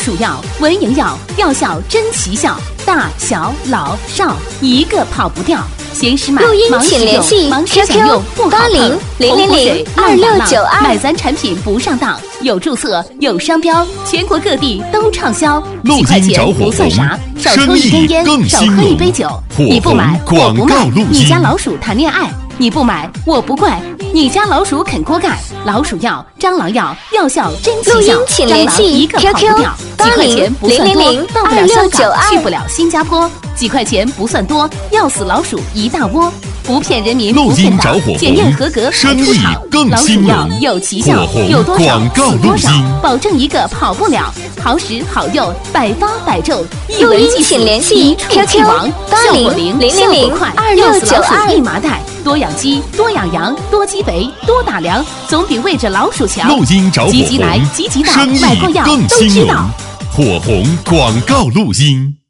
鼠药、文营药，药效真奇效，大小老少一个跑不掉。闲时买， 录音忙时请联用， 系忙时享用，不好碰。 80002692 买咱产品不上当，有注册有商标，全国各地都畅销。几块钱不算啥，少抽一根烟，少喝一杯酒。你不买我不卖，你家老鼠谈恋爱。你不买我不怪，你家老鼠啃锅盖。老鼠药、蟑螂药，药效真奇效， 录音请联系一个跑不掉。几块钱不算多，到不了香港，去不了新加坡。几块钱不算多，要死老鼠一大窝。不骗人民，不骗党，检验合格才出厂。老鼠药有奇效，有多少死多少，保证一个跑不了。好使好用，百发百中，一闻即死，一触即亡，效果灵，效果快，要死老鼠一麻袋。多养鸡，多养羊，多积肥，多打粮，总比喂着老鼠强。 录音找火红， 积极来，积极到， 生意买过药更都知道。 兴隆。火红广告录音。